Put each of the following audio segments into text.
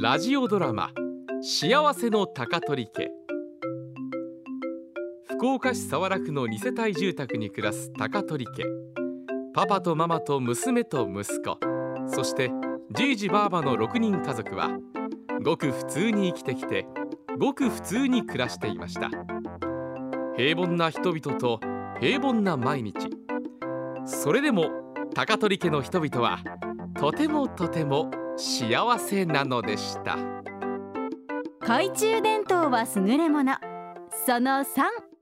ラジオドラマ幸せの高取家。福岡市早良区の2世帯住宅に暮らす高取家。パパとママと娘と息子、そしてじいじばあばの6人家族はごく普通に生きてきて、ごく普通に暮らしていました。平凡な人々と平凡な毎日。それでも高取家の人々はとてもとても幸せなのでした。 懐中電灯は優れもの、その3。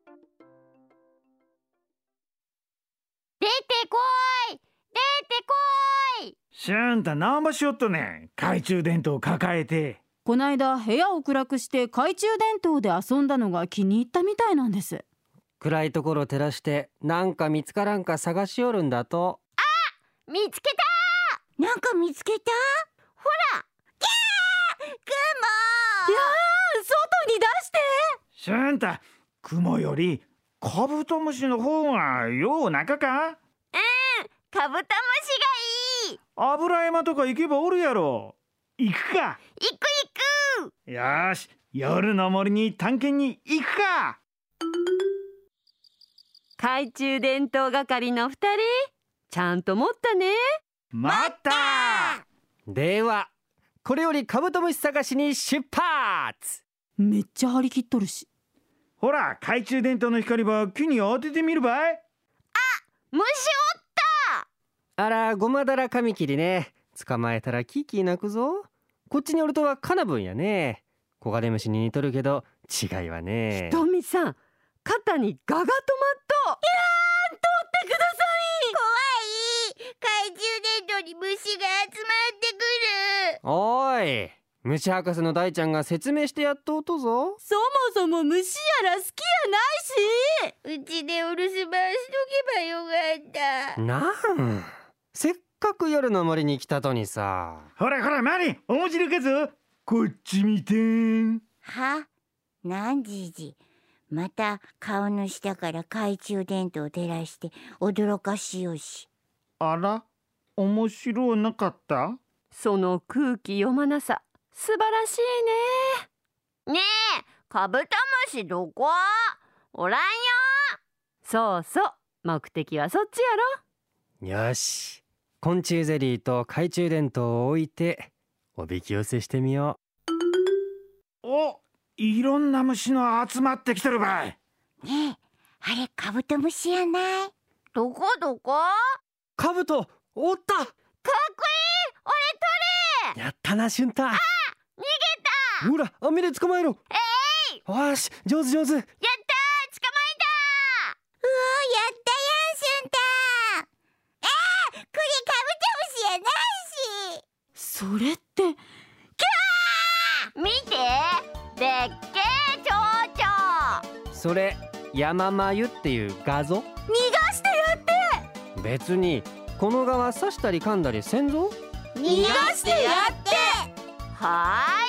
出てこい、出てこい。 しゃんた何ばしよっとねん、懐中電灯抱えて。 こないだ部屋を暗くして懐中電灯で遊んだのが気に入ったみたいなんです。 暗いところ照らしてなんか見つからんか探しよるんだと。 あ、見つけた。 なんか見つけた。 ほら、キャー、雲。 いやー、外に出して。 しゃんた、雲よりカブトムシの方がよう中か。 カブトムシがいい。 油山とか行けばおるやろ。行くか。 行く。 よーし、夜の森に探検に行くか。 懐中電灯係の2人、ちゃんと持ったね。 待った。 ではこれよりカブトムシ探しに出発。 めっちゃ張り切っとるし。 ほら、懐中電灯の光ば木に当ててみるばい。 あ、虫おった。 あら、ゴマダラカミキリね。捕まえたらキーキー鳴くぞ。こっちにおるとはカナブンやね。コガネムシに似とるけど違いはね。 ひとみさん、肩にガが止まっと。 取ってください。怖い。懐中電灯に虫が集まってくる。 おーい、虫博士の大ちゃんが説明してやっとうとぞ。 そもそも虫やら好きやないし。 うちでお留守番しとけばよかった。 なんせっかく夜の森に来たとにさ。 ほらほら、マリン、面白いかぞ。こっち見てん。 は？なんじじ、また顔の下から懐中電灯を照らして驚かしよし。 あら、面白なかった？ その空気読まなさ、素晴らしいね。 ねえ、カブトムシどこ？おらんよ。 そうそう、目的はそっちやろ。 よし、昆虫ゼリーと懐中電灯を置いておびき寄せしてみよう。お、いろんな虫の集まってきてるばい。 ねえ、あれカブトムシやない？ どこ？ カブトおった。 かっこいい。俺取れ。 やったな、シュンタ。 あ、逃げた。 ほら、網で捕まえろ。よし、上手。 やったー、捕まえた。 やったやん、シュンタ。これカブトムシやないし。 それって見て、でっけー蝶々。 それ山眉っていう画像。 逃がしてやって。 別にこの側刺したり噛んだりせんぞ。 逃がしてやって。はーい。